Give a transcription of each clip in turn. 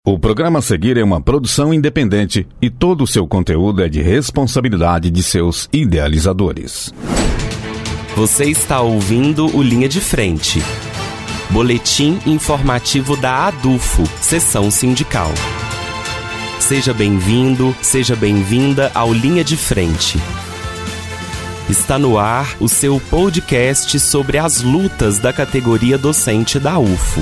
O programa a seguir é uma produção independente e todo o seu conteúdo é de responsabilidade de seus idealizadores. Você está ouvindo o Linha de Frente, boletim informativo da ADUFO, Seção Sindical. Seja bem-vindo, seja bem-vinda ao Linha de Frente. Está no ar o seu podcast sobre as lutas da categoria docente da UFO.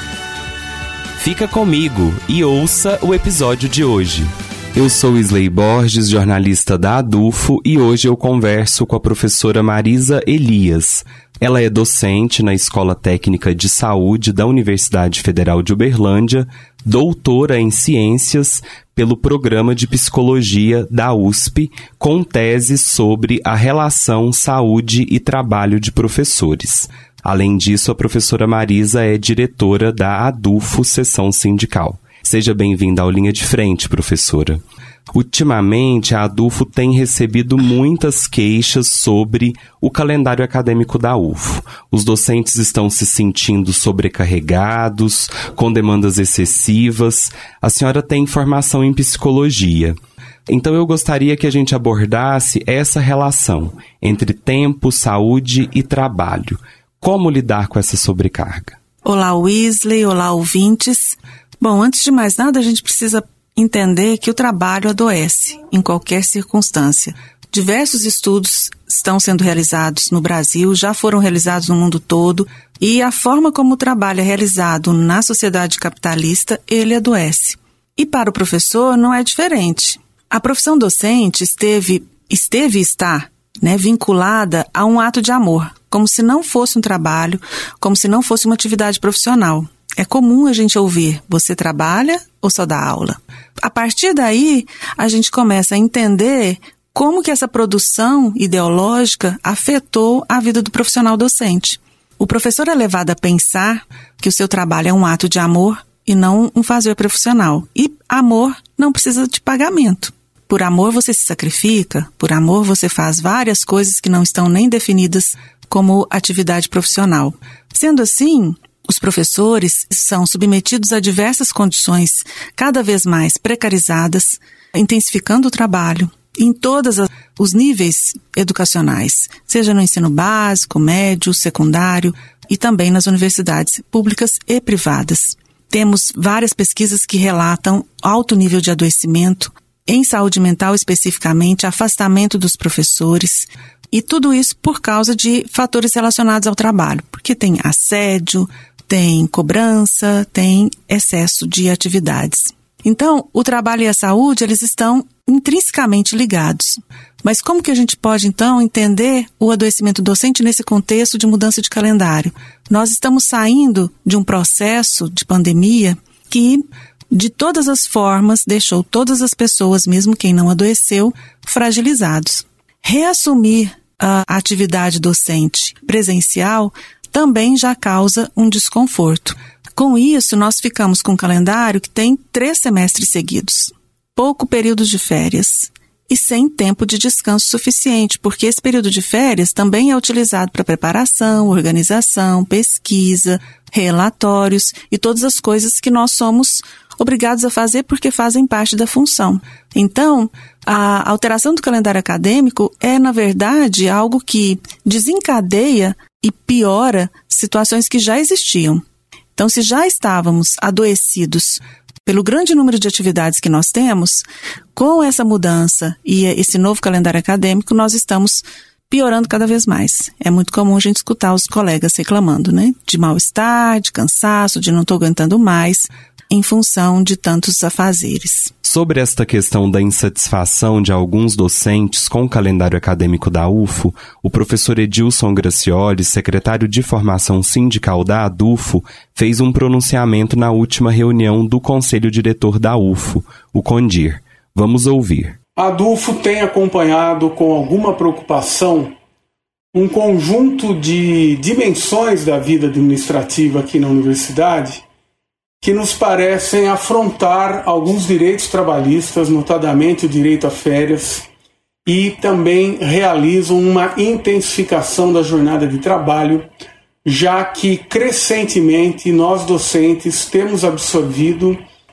Fica comigo e ouça o episódio de hoje. Eu sou Isley Borges, jornalista da ADUFO, e hoje eu converso com a professora Marisa Elias. Ela é docente na Escola Técnica de Saúde da Universidade Federal de Uberlândia, doutora em Ciências pelo Programa de Psicologia da USP, com tese sobre a relação saúde e trabalho de professores. Além disso, a professora Marisa é diretora da ADUFO Seção Sindical. Seja bem-vinda ao Linha de Frente, professora. Ultimamente, a ADUFO tem recebido muitas queixas sobre o calendário acadêmico da UFO. Os docentes estão se sentindo sobrecarregados, com demandas excessivas. A senhora tem formação em psicologia. Então eu gostaria que a gente abordasse essa relação entre tempo, saúde e trabalho. Como lidar com essa sobrecarga? Olá, Wesley. Olá, ouvintes. Bom, antes de mais nada, a gente precisa entender que o trabalho adoece em qualquer circunstância. Diversos estudos estão sendo realizados no Brasil, já foram realizados no mundo todo, e a forma como o trabalho é realizado na sociedade capitalista, ele adoece. E para o professor não é diferente. A profissão docente esteve e está, vinculada a um ato de amor, como se não fosse um trabalho, como se não fosse uma atividade profissional. É comum a gente ouvir, você trabalha ou só dá aula? A partir daí, a gente começa a entender como que essa produção ideológica afetou a vida do profissional docente. O professor é levado a pensar que o seu trabalho é um ato de amor e não um fazer profissional. E amor não precisa de pagamento. Por amor você se sacrifica, por amor você faz várias coisas que não estão nem definidas como atividade profissional. Sendo assim, os professores são submetidos a diversas condições cada vez mais precarizadas, intensificando o trabalho em todos os níveis educacionais, seja no ensino básico, médio, secundário e também nas universidades públicas e privadas. Temos várias pesquisas que relatam alto nível de adoecimento, em saúde mental especificamente, afastamento dos professores, e tudo isso por causa de fatores relacionados ao trabalho, porque tem assédio, tem cobrança, tem excesso de atividades. Então, o trabalho e a saúde, eles estão intrinsecamente ligados. Mas como que a gente pode, então, entender o adoecimento docente nesse contexto de mudança de calendário? Nós estamos saindo de um processo de pandemia que, de todas as formas, deixou todas as pessoas, mesmo quem não adoeceu, fragilizados. Reassumir a atividade docente presencial também já causa um desconforto. Com isso, nós ficamos com um calendário que tem 3 semestres seguidos, pouco período de férias e sem tempo de descanso suficiente, porque esse período de férias também é utilizado para preparação, organização, pesquisa, relatórios e todas as coisas que nós somos obrigados a fazer porque fazem parte da função. Então, a alteração do calendário acadêmico é, na verdade, algo que desencadeia e piora situações que já existiam. Então, se já estávamos adoecidos pelo grande número de atividades que nós temos, com essa mudança e esse novo calendário acadêmico, nós estamos piorando cada vez mais. É muito comum a gente escutar os colegas reclamando, de mal-estar, de cansaço, de não estou aguentando mais, em função de tantos afazeres. Sobre esta questão da insatisfação de alguns docentes com o calendário acadêmico da UFO, o professor Edilson Gracioli, secretário de Formação Sindical da ADUFO, fez um pronunciamento na última reunião do Conselho Diretor da UFO, o CONDIR. Vamos ouvir. A ADUFO tem acompanhado com alguma preocupação um conjunto de dimensões da vida administrativa aqui na universidade que nos parecem afrontar alguns direitos trabalhistas, notadamente o direito a férias, e também realizam uma intensificação da jornada de trabalho, já que crescentemente nós docentes temos absorvido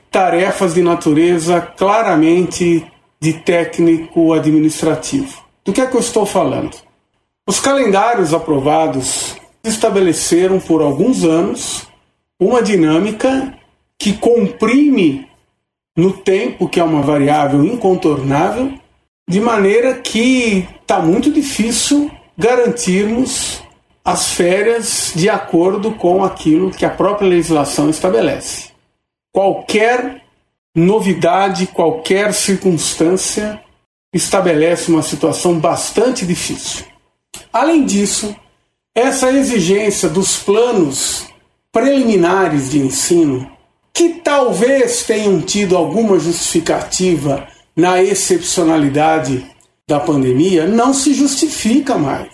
tarefas de natureza claramente de técnico administrativo. Do que é que eu estou falando? Os calendários aprovados estabeleceram por alguns anos uma dinâmica que comprime no tempo, que é uma variável incontornável, de maneira que está muito difícil garantirmos as férias de acordo com aquilo que a própria legislação estabelece. Qualquer novidade, qualquer circunstância estabelece uma situação bastante difícil. Além disso, essa exigência dos planos preliminares de ensino, que talvez tenham tido alguma justificativa na excepcionalidade da pandemia, não se justifica mais.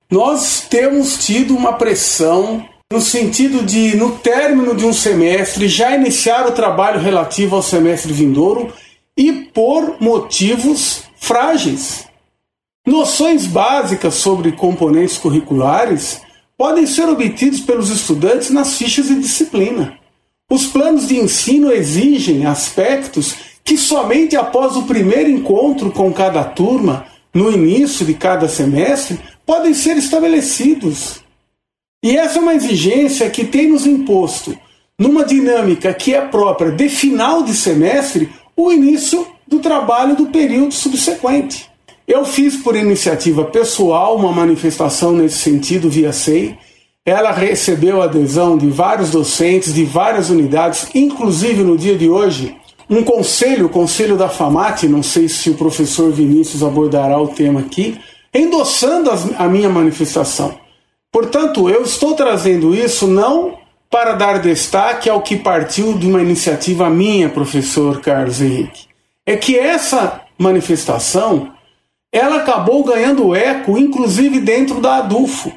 Nós temos tido uma pressão no sentido de, no término de um semestre, já iniciar o trabalho relativo ao semestre vindouro e por motivos frágeis. Noções básicas sobre componentes curriculares podem ser obtidos pelos estudantes nas fichas de disciplina. Os planos de ensino exigem aspectos que somente após o primeiro encontro com cada turma, no início de cada semestre, podem ser estabelecidos. E essa é uma exigência que tem nos imposto, numa dinâmica que é própria de final de semestre, o início do trabalho do período subsequente. Eu fiz por iniciativa pessoal uma manifestação nesse sentido via SEI. Ela recebeu a adesão de vários docentes, de várias unidades, inclusive no dia de hoje, um conselho, o conselho da FAMAT, não sei se o professor Vinícius abordará o tema aqui, endossando a minha manifestação. Portanto, eu estou trazendo isso não para dar destaque ao que partiu de uma iniciativa minha, professor Carlos Henrique. É que essa manifestação, ela acabou ganhando eco, inclusive dentro da ADUFO.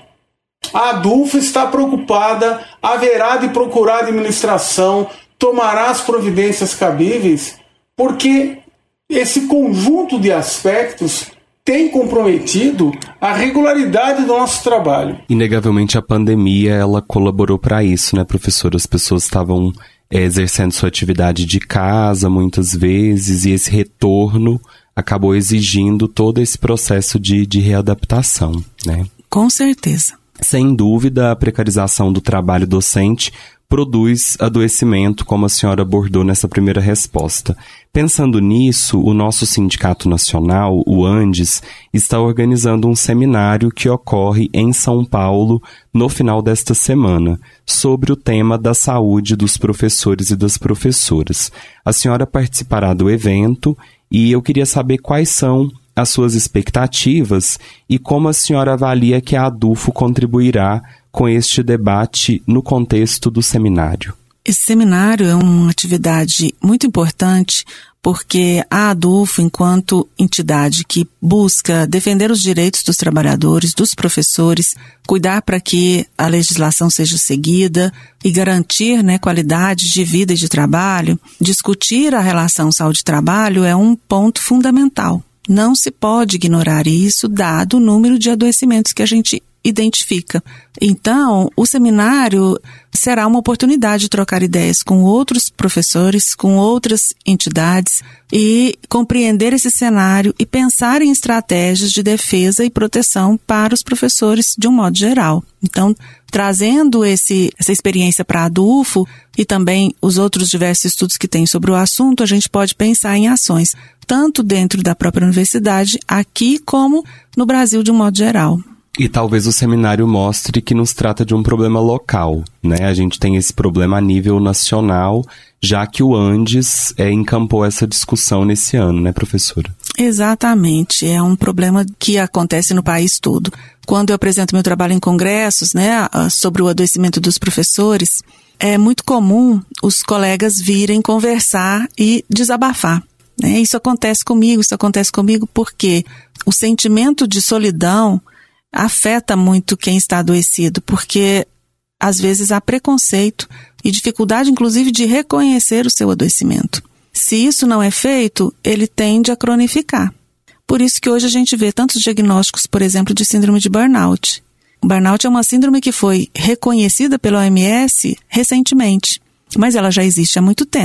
A ADUFO está preocupada, haverá de procurar a administração, tomará as providências cabíveis, porque esse conjunto de aspectos tem comprometido a regularidade do nosso trabalho. Inegavelmente a pandemia, ela colaborou para isso, né, professor? As pessoas estavam exercendo sua atividade de casa muitas vezes e esse retorno acabou exigindo todo esse processo de readaptação, né? Com certeza. Sem dúvida, a precarização do trabalho docente produz adoecimento, como a senhora abordou nessa primeira resposta. Pensando nisso, o nosso Sindicato Nacional, o ANDES, está organizando um seminário que ocorre em São Paulo no final desta semana, sobre o tema da saúde dos professores e das professoras. A senhora participará do evento e eu queria saber quais são as suas expectativas e como a senhora avalia que a ADUFO contribuirá com este debate no contexto do seminário. Esse seminário é uma atividade muito importante porque a ADUFO, enquanto entidade que busca defender os direitos dos trabalhadores, dos professores, cuidar para que a legislação seja seguida e garantir, qualidade de vida e de trabalho, discutir a relação saúde-trabalho é um ponto fundamental. Não se pode ignorar isso, dado o número de adoecimentos que a gente identifica. Então, o seminário será uma oportunidade de trocar ideias com outros professores, com outras entidades e compreender esse cenário e pensar em estratégias de defesa e proteção para os professores de um modo geral. Então, trazendo essa experiência para a ADUFO e também os outros diversos estudos que tem sobre o assunto, a gente pode pensar em ações, tanto dentro da própria universidade, aqui como no Brasil de um modo geral. E talvez o seminário mostre que nos trata de um problema local, né? A gente tem esse problema a nível nacional, já que o ANDES encampou essa discussão nesse ano, né, professora? Exatamente, é um problema que acontece no país todo. Quando eu apresento meu trabalho em congressos, sobre o adoecimento dos professores, é muito comum os colegas virem conversar e desabafar. Isso acontece comigo porque o sentimento de solidão afeta muito quem está adoecido, porque às vezes há preconceito e dificuldade, inclusive, de reconhecer o seu adoecimento. Se isso não é feito, ele tende a cronificar. Por isso que hoje a gente vê tantos diagnósticos, por exemplo, de síndrome de burnout. O burnout é uma síndrome que foi reconhecida pela OMS recentemente, mas ela já existe há muito tempo.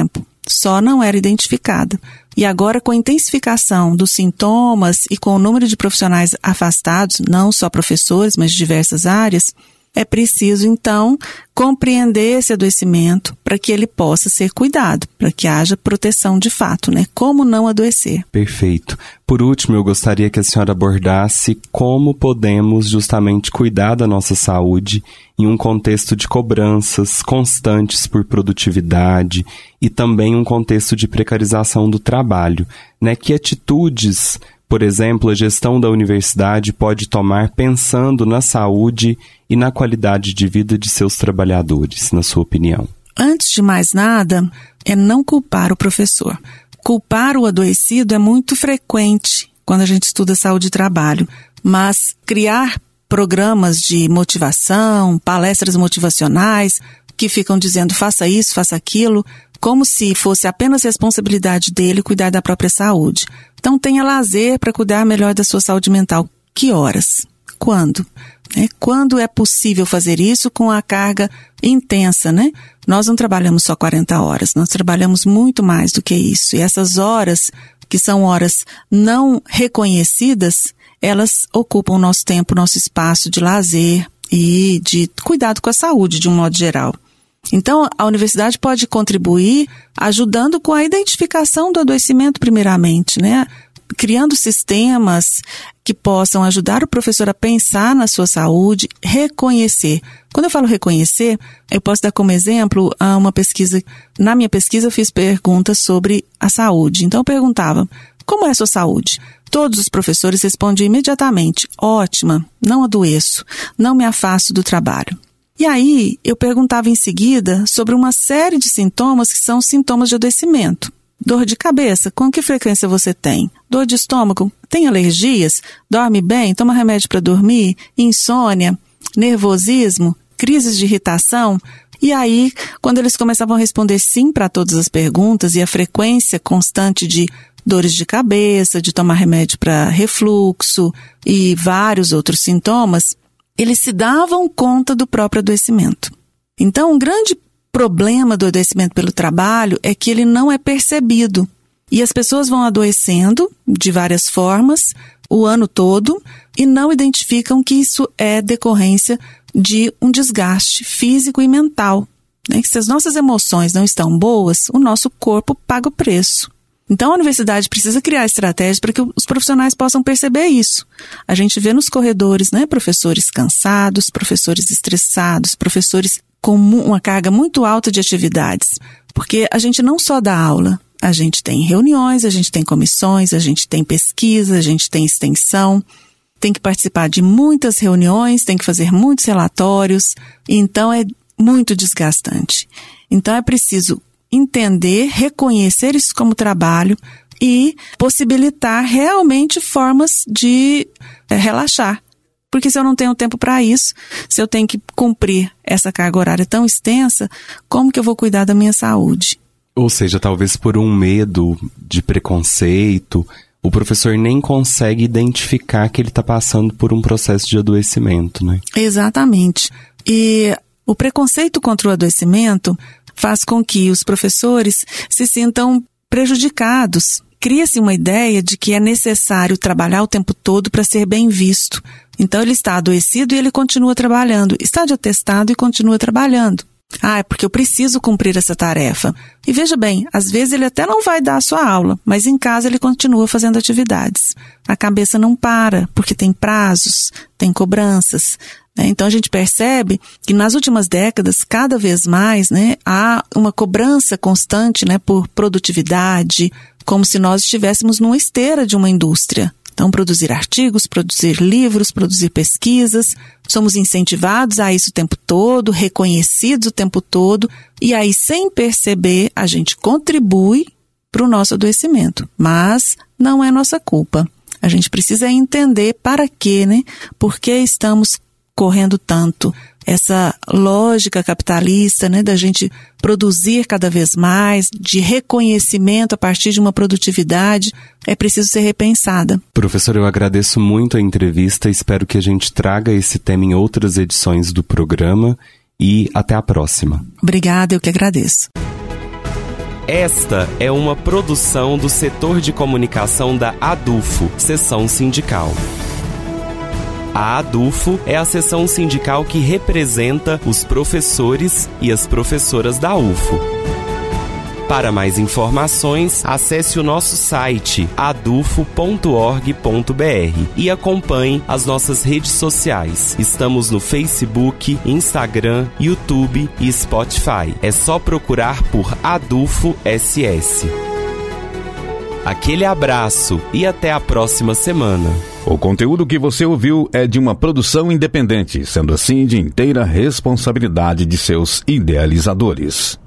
só não era identificada. E agora, com a intensificação dos sintomas e com o número de profissionais afastados, não só professores, mas de diversas áreas, é preciso, então, compreender esse adoecimento para que ele possa ser cuidado, para que haja proteção de fato, né? Como não adoecer. Perfeito. Por último, eu gostaria que a senhora abordasse como podemos justamente cuidar da nossa saúde em um contexto de cobranças constantes por produtividade e também um contexto de precarização do trabalho, né? Que atitudes, por exemplo, a gestão da universidade pode tomar pensando na saúde e na qualidade de vida de seus trabalhadores, na sua opinião? Antes de mais nada, é não culpar o professor. Culpar o adoecido é muito frequente quando a gente estuda saúde e trabalho, mas criar programas de motivação, palestras motivacionais, que ficam dizendo faça isso, faça aquilo, como se fosse apenas responsabilidade dele cuidar da própria saúde. Então tenha lazer para cuidar melhor da sua saúde mental. Que horas? Quando? Quando é possível fazer isso com a carga intensa, né? Nós não trabalhamos só 40 horas, nós trabalhamos muito mais do que isso. E essas horas, que são horas não reconhecidas, elas ocupam o nosso tempo, nosso espaço de lazer e de cuidado com a saúde, de um modo geral. Então, a universidade pode contribuir ajudando com a identificação do adoecimento primeiramente, né? Criando sistemas que possam ajudar o professor a pensar na sua saúde, reconhecer. Quando eu falo reconhecer, eu posso dar como exemplo uma pesquisa. Na minha pesquisa, eu fiz perguntas sobre a saúde. Então, eu perguntava, como é a sua saúde? Todos os professores respondiam imediatamente, ótima, não adoeço, não me afasto do trabalho. E aí, eu perguntava em seguida sobre uma série de sintomas que são sintomas de adoecimento. Dor de cabeça, com que frequência você tem? Dor de estômago, tem alergias? Dorme bem? Toma remédio para dormir? Insônia? Nervosismo? Crises de irritação? E aí, quando eles começavam a responder sim para todas as perguntas e a frequência constante de dores de cabeça, de tomar remédio para refluxo e vários outros sintomas, eles se davam conta do próprio adoecimento. Então, um grande problema do adoecimento pelo trabalho é que ele não é percebido. E as pessoas vão adoecendo de várias formas o ano todo e não identificam que isso é decorrência de um desgaste físico e mental. Né? Que se as nossas emoções não estão boas, o nosso corpo paga o preço. Então, a universidade precisa criar estratégias para que os profissionais possam perceber isso. A gente vê nos corredores, né, professores cansados, professores estressados, professores com uma carga muito alta de atividades. Porque a gente não só dá aula, a gente tem reuniões, a gente tem comissões, a gente tem pesquisa, a gente tem extensão, tem que participar de muitas reuniões, tem que fazer muitos relatórios, então é muito desgastante. Então, é preciso entender, reconhecer isso como trabalho e possibilitar realmente formas de relaxar. Porque se eu não tenho tempo para isso, se eu tenho que cumprir essa carga horária tão extensa, como que eu vou cuidar da minha saúde? Ou seja, talvez por um medo de preconceito, o professor nem consegue identificar que ele está passando por um processo de adoecimento, né? Exatamente. E o preconceito contra o adoecimento faz com que os professores se sintam prejudicados. Cria-se uma ideia de que é necessário trabalhar o tempo todo para ser bem visto. Então, ele está adoecido e ele continua trabalhando. Está de atestado e continua trabalhando. É porque eu preciso cumprir essa tarefa. E veja bem, às vezes ele até não vai dar a sua aula, mas em casa ele continua fazendo atividades. A cabeça não para, porque tem prazos, tem cobranças. Então, a gente percebe que nas últimas décadas, cada vez mais, né, há uma cobrança constante, né, por produtividade, como se nós estivéssemos numa esteira de uma indústria. Então, produzir artigos, produzir livros, produzir pesquisas, somos incentivados a isso o tempo todo, reconhecidos o tempo todo, e aí, sem perceber, a gente contribui para o nosso adoecimento, mas não é nossa culpa. A gente precisa entender para quê, né? Por que estamos correndo tanto? Essa lógica capitalista, né, da gente produzir cada vez mais, de reconhecimento a partir de uma produtividade, é preciso ser repensada. Professor, eu agradeço muito a entrevista, espero que a gente traga esse tema em outras edições do programa e até a próxima. Obrigada, eu que agradeço. Esta é uma produção do setor de comunicação da ADUFO, Seção Sindical. A ADUFO é a seção sindical que representa os professores e as professoras da UFO. Para mais informações, acesse o nosso site adufo.org.br e acompanhe as nossas redes sociais. Estamos no Facebook, Instagram, YouTube e Spotify. É só procurar por ADUFO SS. Aquele abraço e até a próxima semana. O conteúdo que você ouviu é de uma produção independente, sendo assim de inteira responsabilidade de seus idealizadores.